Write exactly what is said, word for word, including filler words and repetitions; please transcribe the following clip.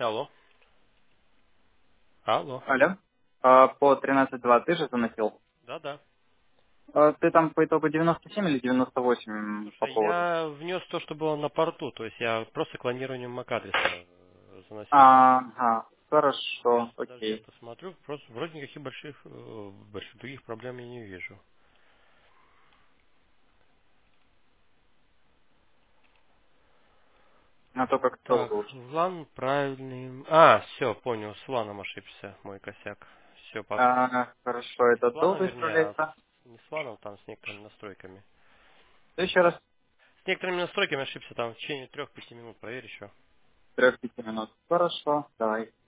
Алло. Алло. Алло. А, по тринадцать два ты же заносил? Да-да. А, ты там по итогу девяносто семь или девяносто восемь по Слушай, поводу? я внес то, что было на порту, то есть я просто клонированием MAC-адреса э, заносил. Ага, Сейчас, хорошо, подожди, я окей. посмотрю. Просто вроде никаких больших, э, больших других проблем я не вижу. А то как Так, долго уже. лан правильный. А, все, понял, с ланом ошибся, мой косяк. Все, по... А, хорошо, не это с ланом, долго вернее, а исправляется? с... не с ланом, там с некоторыми настройками. Ты еще раз С некоторыми настройками ошибся, там в течение трех-пяти минут, проверь еще. трех-пяти минут. Хорошо, давай.